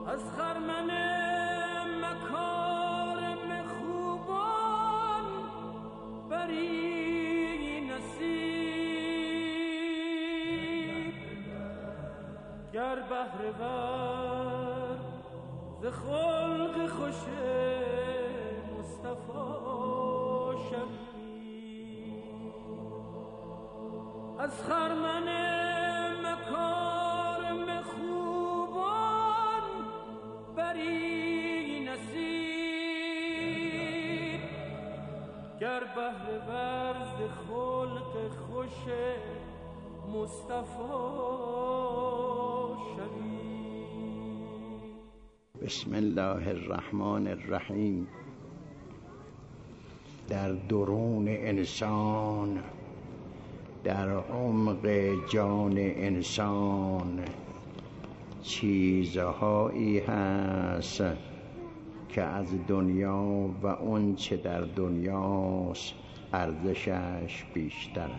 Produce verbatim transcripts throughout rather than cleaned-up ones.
از خرمن مکارم خوبان بری نصیب، گر بهره ور ز خلق خوش مصطفی شوی. از خرمن مکارم خوبان بری نصیب، گر بهره ور ز خلق خوش مصطفی شوی. بسم الله الرحمن الرحیم. در درون انسان، در عمق جان انسان چیزهایی هست که از دنیا و اون چه در دنیاست ارزشش بیشتره.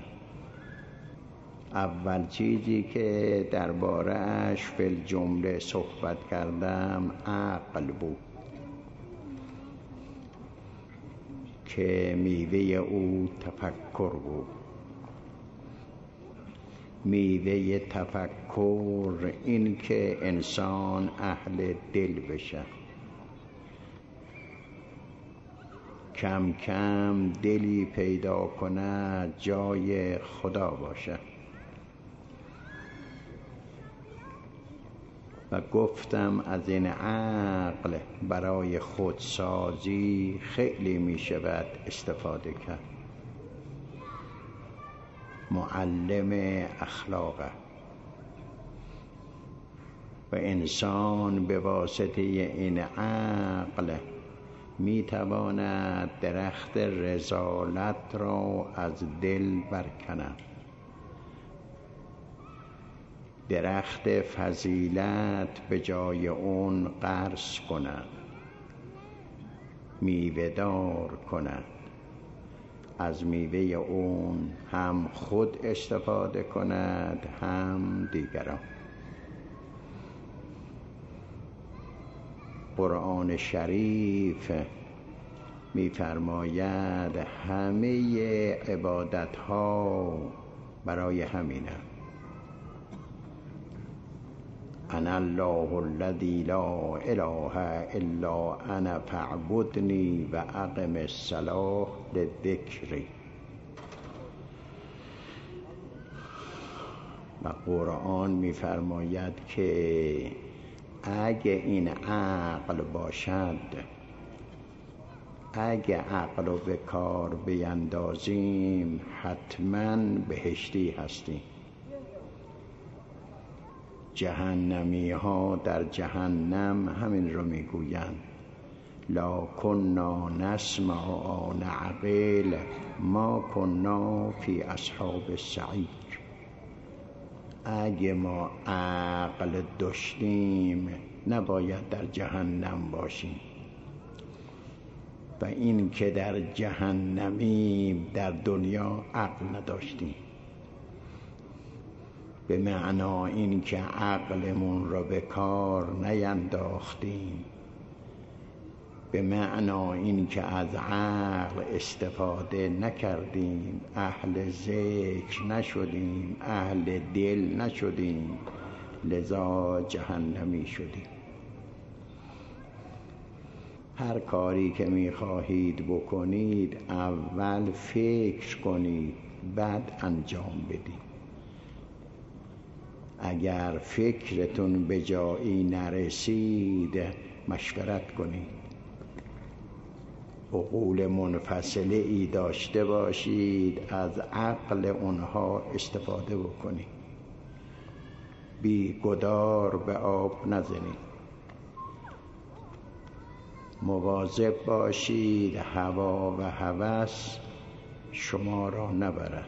اول چیزی که درباره اش فی الجمله صحبت کردم عقل بود که میوه او تفکر بود. میوه تفکر این که انسان اهل دل بشه، کم کم دلی پیدا کنه جای خدا باشه. و گفتم از این عقل برای خودسازی خیلی می شود استفاده کرد. معلم اخلاقه و انسان به واسطه این عقل می تواند درخت رذالت را از دل برکند، درخت فضیلت به جای اون غرس کند، میوه دار کند. از میوه اون هم خود استفاده کند هم دیگران. قرآن شریف می‌فرماید همه عبادت ها برای همینه. انا الله الذی لا اله الا انا فاعبدنی و اقم الصلاة لذکری. و قرآن می‌فرماید که اگه این عقل باشد، اگه عقل رو به کار بیندازیم حتما بهشتی هستیم. جهنمی ها در جهنم همین رو میگویند: لا کنا نسمع و نعقل ما کنا فی اصحاب السعیر. اگه ما عقل داشتیم نباید در جهنم باشیم. و این که در جهنمیم در دنیا عقل نداشتیم، به معنا این که عقلمون را به کار نینداختیم، به معنا این که از عقل استفاده نکردیم، اهل ذکر نشدیم، اهل دل نشدیم، لذا جهنمی شدیم. هر کاری که میخواهید بکنید اول فکر کنید بعد انجام بدید. اگر فکرتون به جایی نرسید مشورت کنید، عقول منفصله ای داشته باشید، از عقل اونها استفاده بکنید، بی گدار به آب نزنید. مواظب باشید هوا و هوس شما را نبرد.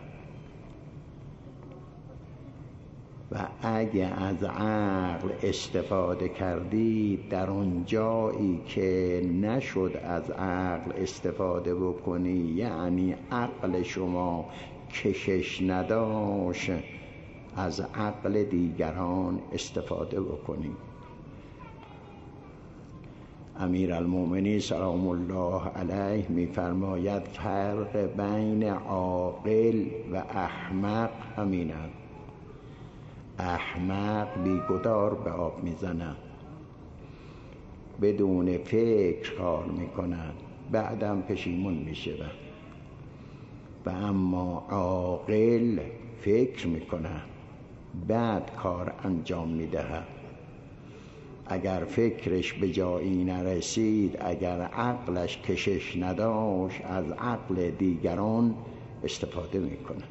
و اگه از عقل استفاده کردید در اون جایی که نشد از عقل استفاده بکنی، یعنی عقل شما کشش نداشت، از عقل دیگران استفاده بکنید. امیرالمومنین سلام الله علیه می‌فرماید فرق بین عاقل و احمق همین است. احمق بیگدار به آب میزند، بدون فکر کار میکند، بعدم پشیمون میشود. و اما عاقل فکر میکند، بعد کار انجام میدهد. اگر فکرش به جایی نرسید، اگر عقلش کشش نداشت، از عقل دیگران استفاده میکنه.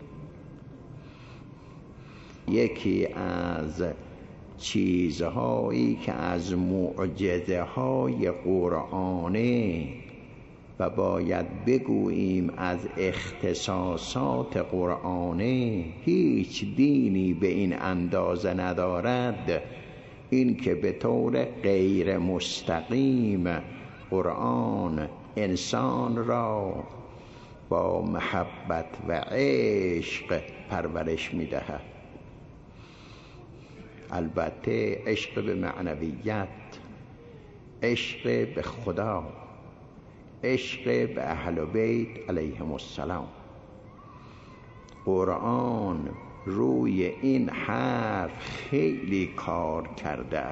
یکی از چیزهایی که از معجزه های قرآنه و باید بگوییم از اختصاصات قرآنه، هیچ دینی به این اندازه ندارد، این که به طور غیر مستقیم قرآن انسان را با محبت و عشق پرورش می‌دهد. البته عشق به معنویت، عشق به خدا، عشق به اهل بیت علیهم السلام. قرآن روی این حرف خیلی کار کرده.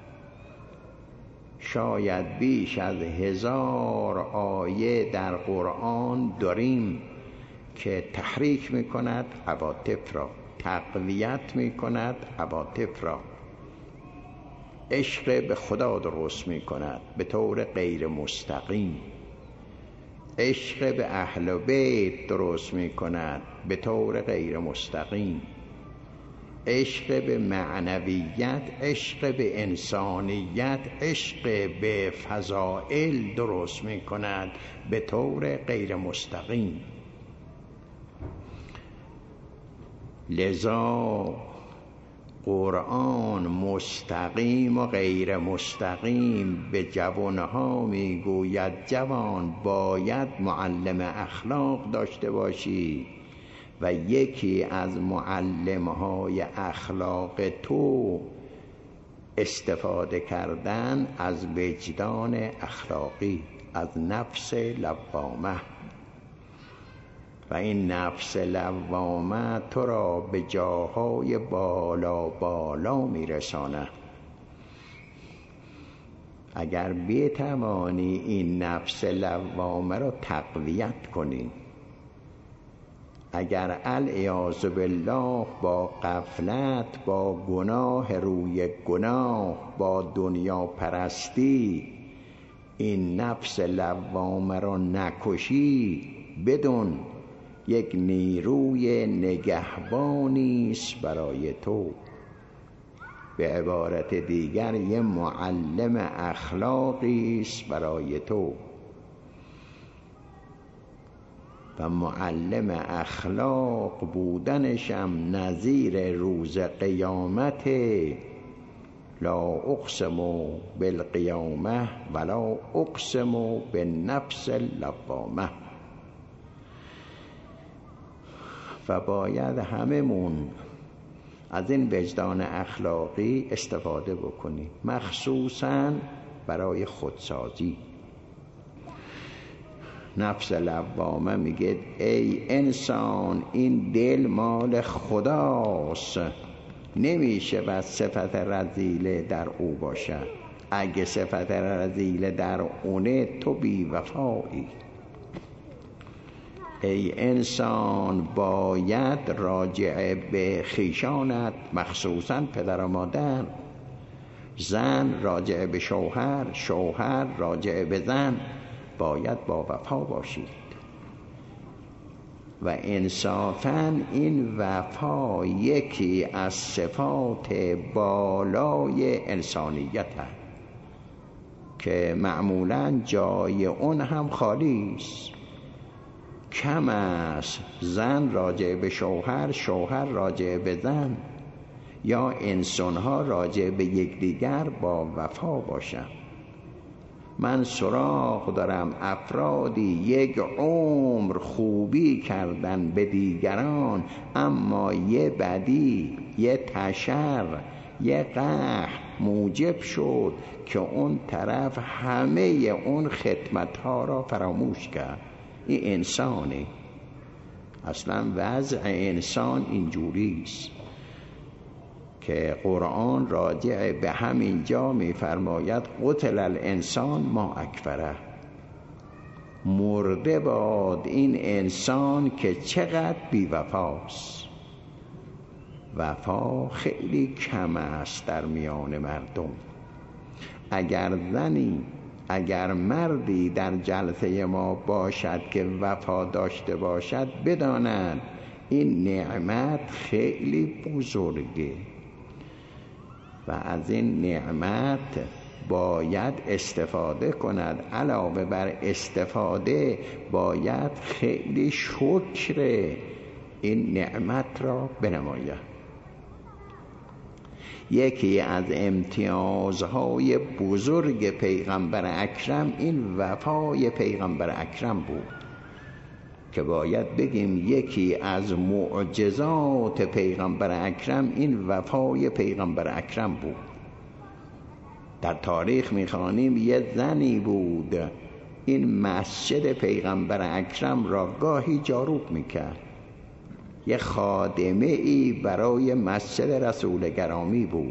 شاید بیش از هزار آیه در قرآن داریم که تحریک میکند عواطف را، تقویت میکند عواطف را. عشق به خدا درست میکند به طور غیر مستقیم، عشق به اهل بیت درست میکند به طور غیر مستقیم، عشق به معنویت، عشق به انسانیت، عشق به فضائل درست میکند به طور غیر مستقیم. لذا قرآن مستقیم و غیر مستقیم به جوانها میگوید جوان باید معلم اخلاق داشته باشی و یکی از معلمهای اخلاق تو استفاده کردن از وجدان اخلاقی، از نفس لوامه. و این نفس لوامه تو را به جاهای بالا بالا میرساند. اگر بتوانی این نفس لوامه را تقویت کنی، اگر العیاذ بالله با غفلت، با گناه روی گناه، با دنیا پرستی این نفس لوامه را نکشی، بدون یک نیروی نگهبانی است برای تو. به عبارت دیگر یک معلم اخلاقی است برای تو. و معلم اخلاق بودنشم نظیر روز قیامت. لا اقسم بالقیامه ولا اقسم بالنفس اللوامه. و باید هممون از این وجدان اخلاقی استفاده بکنیم، مخصوصاً برای خودسازی. نفس لوامه میگه ای انسان، این دل مال خداست، نمیشه و صفت رذیله در او باشد. اگه صفت رذیله در اونه تو بی وفایی. ای انسان باید راجع به خیشانت، مخصوصاً پدر و مادر، زن راجع به شوهر، شوهر راجع به زن، باید با وفا باشید. و انصافاً این وفا یکی از صفات بالای انسانیت هست که معمولاً جای اون هم خالی است. کم است زن راجع به شوهر، شوهر راجع به زن، یا انسان‌ها راجع به یکدیگر با وفا باشند. من سراغ دارم افرادی یک عمر خوبی کردن به دیگران، اما یه بدی، یه تشر، یه قهر موجب شد که اون طرف همه اون خدمت‌ها را فراموش کرد. این انسانه، اصلا وضع انسان اینجوریست که قرآن راجع به همین جا می‌فرماید قتل الانسان ما اکفره، مرده باد این انسان که چقدر بی‌وفاست. وفا خیلی کم است در میان مردم. اگر زنی اگر مردی در جلسه ما باشد که وفا داشته باشد، بداند این نعمت خیلی بزرگه و از این نعمت باید استفاده کند. علاوه بر استفاده باید خیلی شکر این نعمت را بنماید. یکی از امتیازهای بزرگ پیغمبر اکرم این وفای پیغمبر اکرم بود که باید بگیم یکی از معجزات پیغمبر اکرم این وفای پیغمبر اکرم بود. در تاریخ میخوانیم یه زنی بود این مسجد پیغمبر اکرم را گاهی جاروب میکرد. یه خادمه ای برای مسجد رسول گرامی بود.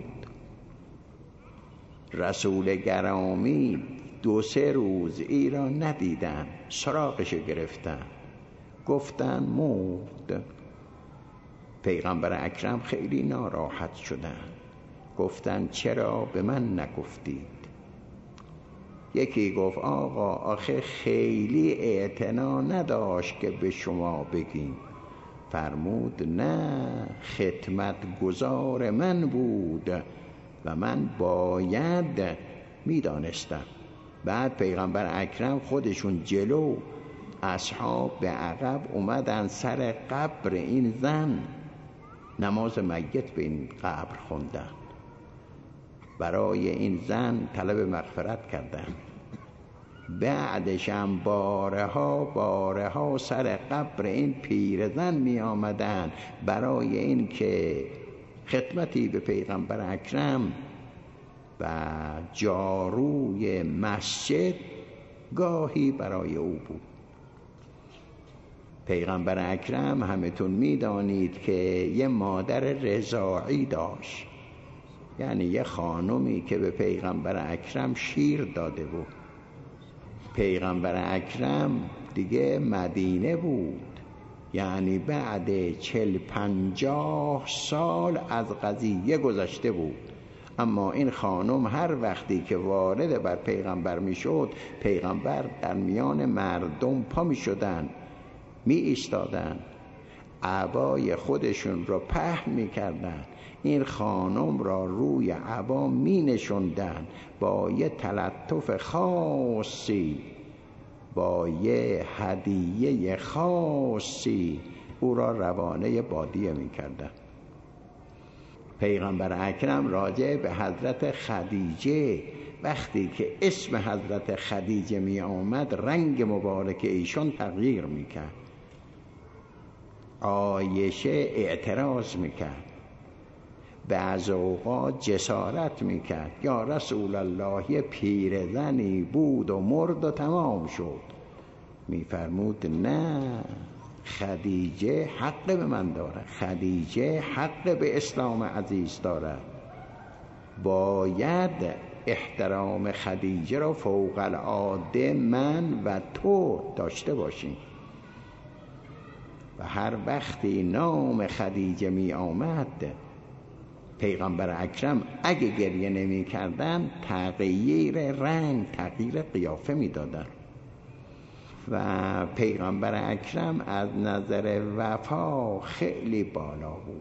رسول گرامی دو سه روز ای را ندیدن، سراغش گرفتن، گفتن مرد. پیغمبر اکرم خیلی ناراحت شدن، گفتن چرا به من نگفتید؟ یکی گفت آقا آخه خیلی اعتنا نداشت که به شما بگیم. فرمود نه، خدمت گزار من بود و من باید میدانستم. بعد پیغمبر اکرم خودشون جلو، اصحاب به عقب اومدن سر قبر این زن، نماز میت به این قبر خوندن، برای این زن طلب مغفرت کردن. بعدش هم بارها بارها سر قبر این پیرزن می آمدن برای این که خدمتی به پیغمبر اکرم و جاروی مسجد گاهی برای او بود. پیغمبر اکرم همتون می دانید که یه مادر رضاعی داشت، یعنی یه خانمی که به پیغمبر اکرم شیر داده بود. پیغمبر اکرم دیگه مدینه بود، یعنی بعد چل پنجاه سال از قضیه گذشته بود، اما این خانم هر وقتی که وارد بر پیغمبر می شد، پیغمبر در میان مردم پا می شدن، می ایستادن، عبای خودشون رو پهن می کردن، این خانم را روی عبا می نشوندن، با یه تلطف خاصی، با یه هدیه خاصی او را روانه بادیه می کردن. پیغمبر اکرم راجع به حضرت خدیجه وقتی که اسم حضرت خدیجه می آمد رنگ مبارک ایشان تغییر می کرد. عایشه اعتراض می کرد، بعض اوقات جسارت می کرد، یا رسول الله یه پیرزنی بود و مرد و تمام شد. می فرمود نه، خدیجه حق به من داره، خدیجه حق به اسلام عزیز داره، باید احترام خدیجه را فوق العاده من و تو داشته باشیم. و هر وقتی نام خدیجه می آمد، پیغمبر اکرم اگه گریه نمی کردن تغییر رنگ، تغییر قیافه می دادن. و پیغمبر اکرم از نظر وفا خیلی بالا بود.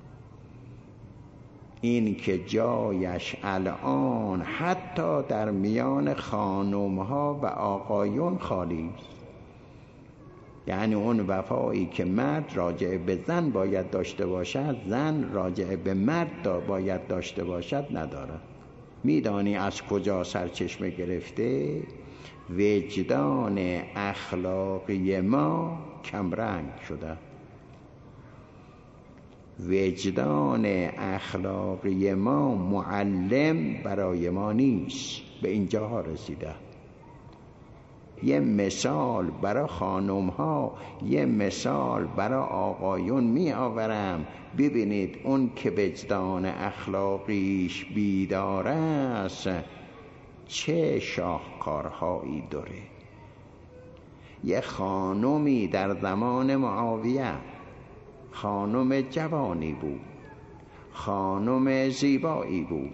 این که جایش الان حتی در میان خانم‌ها و آقایون خالی است. یعنی اون وفایی که مرد راجع به زن باید داشته باشد، زن راجع به مرد باید داشته باشد نداره. میدانی از کجا سرچشمه گرفته؟ وجدان اخلاقی ما کمرنگ شده. وجدان اخلاقی ما معلم برای ما نیست. به اینجا رسیده. یه مثال برای خانم ها، یه مثال برای آقایون می آورم. ببینید اون که وجدان اخلاقیش بیدار است چه شاهکارهایی داره. یه خانمی در زمان معاویه، خانم جوانی بود، خانم زیبایی بود.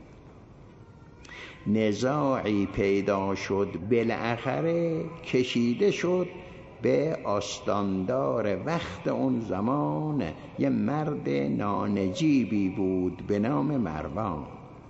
نزاعی پیدا شد، بالاخره کشیده شد به آستاندار وقت اون زمان. یه مرد نانجیبی بود به نام مروان.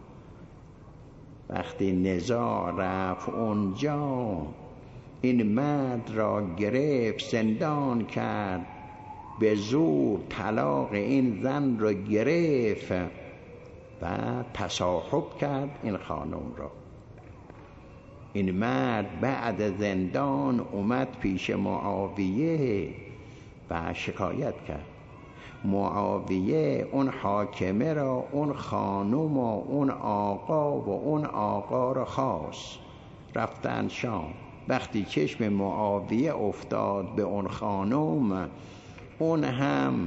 وقتی نزاع رفت اونجا، این مرد را گرفت، زندان کرد، به زور طلاق این زن را گرفت و تصاحب کرد این خانم را. این مرد بعد زندان اومد پیش معاویه و شکایت کرد. معاویه اون حاکمه را، اون خانم و اون آقا و اون آقا را خواست. رفتن شام. وقتی چشم معاویه افتاد به اون خانم، اون هم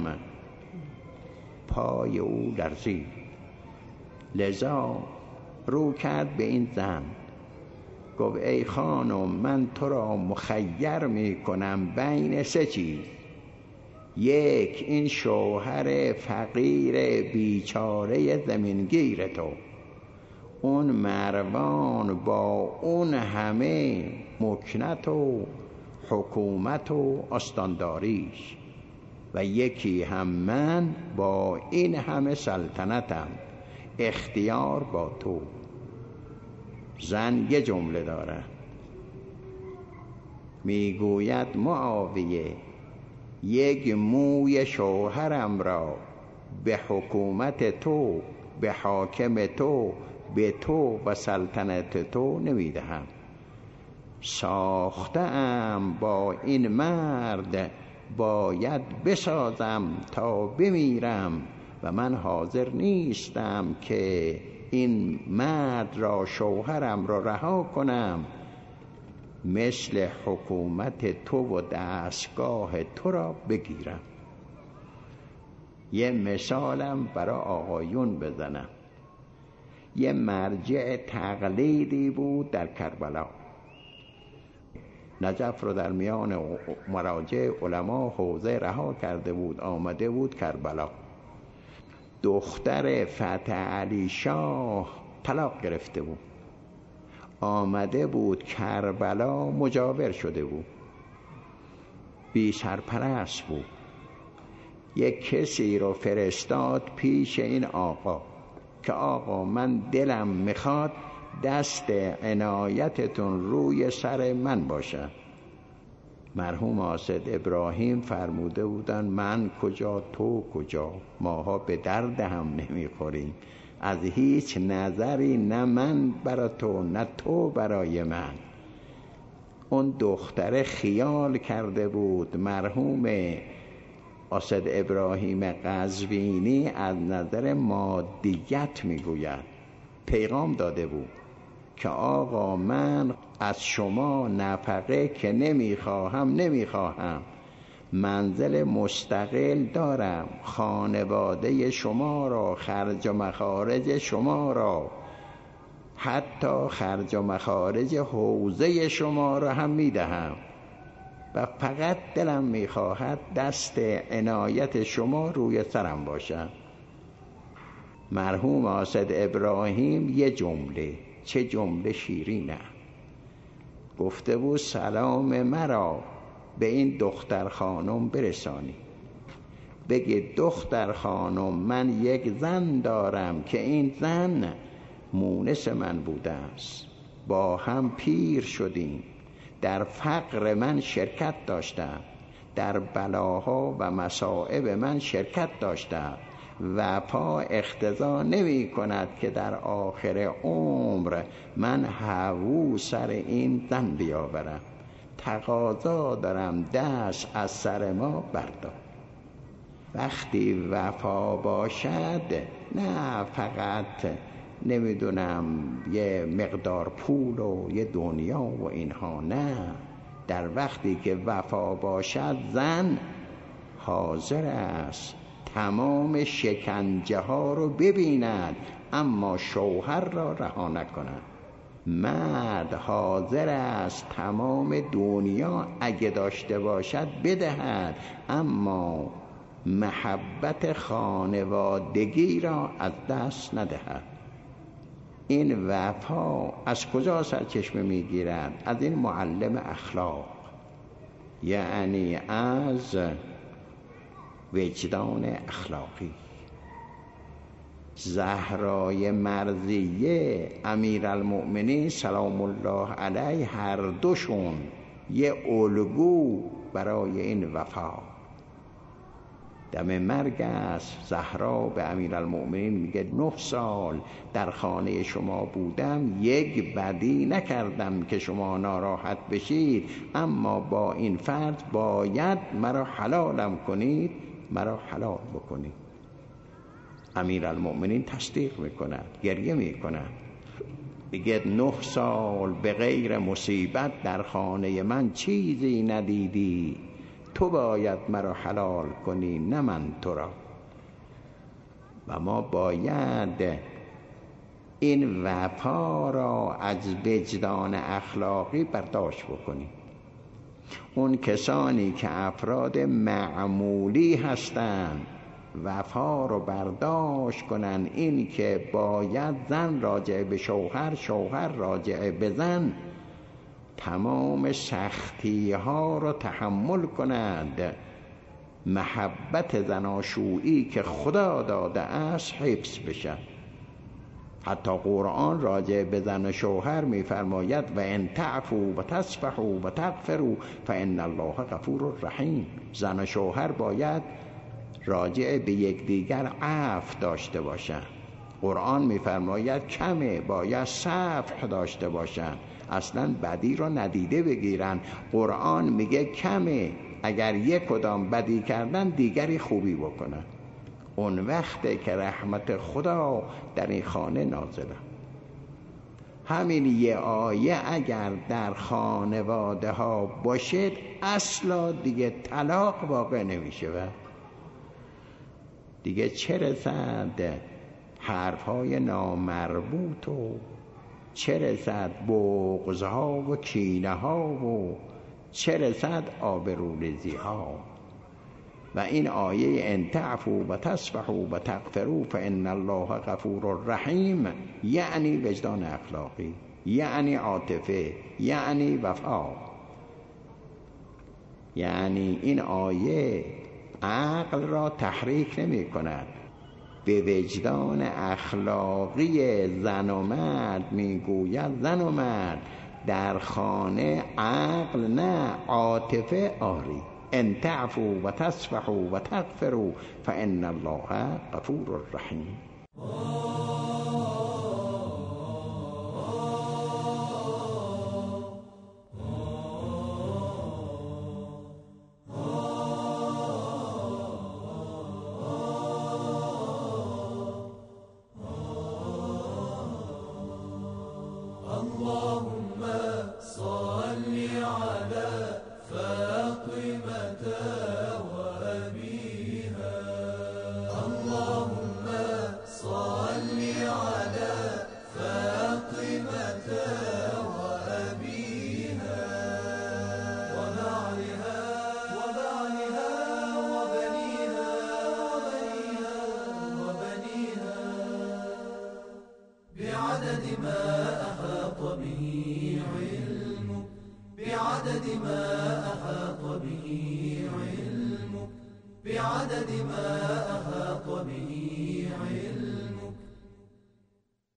پای او لرزید. لذا رو کرد به این زن، گفت ای خانم، من تو را مخیر می کنم بین سه چیز. یک، این شوهر فقیر بیچاره زمینگیر تو، اون مروان با اون همه مکنت و حکومت و استانداریش، و یکی هم من با این همه سلطنتم، اختیار با تو. زن یه جمله داره، میگوید معاویه یک موی شوهرم را به حکومت تو، به حاکم تو، به تو و سلطنت تو نمیدهم. ساختم با این مرد، باید بسازم تا بمیرم و من حاضر نیستم که این مرد را، شوهرم را رها کنم، مثل حکومت تو و دستگاه تو را بگیرم. یه مثالم برای آقایون بزنم. یه مرجع تقلیدی بود در کربلا. نجف رو در میان مراجع علما حوزه رها کرده بود، آمده بود کربلا. دختر فتح علی شاه طلاق گرفته بود، آمده بود کربلا، مجاور شده بود، بی سرپرست بود. یک کسی رو فرستاد پیش این آقا که آقا من دلم میخواد دست عنایتتون روی سر من باشه. مرحوم آصد ابراهیم فرموده بودن من کجا تو کجا، ماها به درد هم نمیخوریم، از هیچ نظری نه من برای تو نه تو برای من. اون دختر خیال کرده بود مرحوم آصد ابراهیم قزوینی از نظر مادیت میگوید، پیغام داده بود که آقا من از شما نفقه که نمیخواهم نمیخواهم، منزل مستقل دارم، خانواده شما را، خرج و مخارج شما را، حتی خرج و مخارج حوزه شما را هم میدهم و فقط دلم میخواهد دست عنایت شما روی سرم باشد. مرحوم آصد ابراهیم یه جمله، چه جمله شیرینه، گفته بود سلام مرا به این دختر خانم برسانی، بگید دختر خانم من یک زن دارم که این زن مونس من بوده است، با هم پیر شدیم، در فقر من شرکت داشتم، در بلاها و مصائب من شرکت داشتم و پا اقتضا نمی کند که در آخر عمر من هوو سر این زن بیاورم، تقاضا دارم دست از سر ما بردار. وقتی وفا باشد نه فقط نمیدونم یه مقدار پول و یه دنیا و اینها، نه، در وقتی که وفا باشد زن حاضر است تمام شکنجه ها رو ببیند اما شوهر را رها نکند. مرد حاضر است تمام دنیا اگه داشته باشد بدهد اما محبت خانوادگی را از دست ندهد. این وفا از کجا سرچشمه میگیرد؟ از این معلم اخلاق، یعنی از وجدان اخلاقی. زهرای مرضیه، امیرالمؤمنین سلام الله علیه، هر دوشون یه الگو برای این وفا. دم مرگ است زهرا به امیرالمؤمنین میگه نه سال در خانه شما بودم، یک بدی نکردم که شما ناراحت بشید، اما با این فرض باید مرا حلالم کنید، مرا حلال بکنید. امیرالمؤمنین تصدیق میکنند، گریه میکنند، میگه نه سال به غیر مصیبت در خانه من چیزی ندیدی، تو باید مرا حلال کنی نه من تو را. و ما باید این وفا را از وجدان اخلاقی برداشت بکنیم. اون کسانی که افراد معمولی هستند وفا رو برداشت کنن، این که باید زن راجع به شوهر، شوهر راجع به زن تمام سختی ها رو تحمل کنند، محبت زناشویی که خدا داده است حفظ بشه. حتی قرآن راجع به زن و شوهر میفرماید و ان تعفوا و تصفحوا و تغفروا فان الله غفور رحیم. زن و شوهر باید راجع به یکدیگر عفو داشته باشند. قرآن میفرماید کمه باید صفح داشته باشند، اصلا بدی رو ندیده بگیرن. قرآن میگه کمه اگر یک کدام بدی کردن دیگری خوبی بکنن. اون وقته که رحمت خدا در این خانه نازله. همین یه آیه اگر در خانواده ها باشد اصلا دیگه طلاق واقع نمیشه و دیگه چه رسد حرف های نامربوط و چه رسد بغضها و کینه ها و چه رسد آبروریزی ها. و این آیه ان تعفوا و تصفحوا و تغفروا فان الله غفور رحیم یعنی وجدان اخلاقی، یعنی عاطفه، یعنی وفا. یعنی این آیه عقل را تحریک نمی کند، به وجدان اخلاقی زن و مرد میگوید زن و مرد در خانه عقل نه عاطفه آری. ان تعفوا و تصفحوا و تغفروا فان الله غفور رحیم. اللهم صل على فاطمة وأبيها. اللهم صل على فاطمة وأبيها وبعلها وبعلها وبنيها وبنيها وبنيها بعدد ما أحاط به علمك، بعدد ما أحاط به علمك، بعدد ما أحاط به علمك.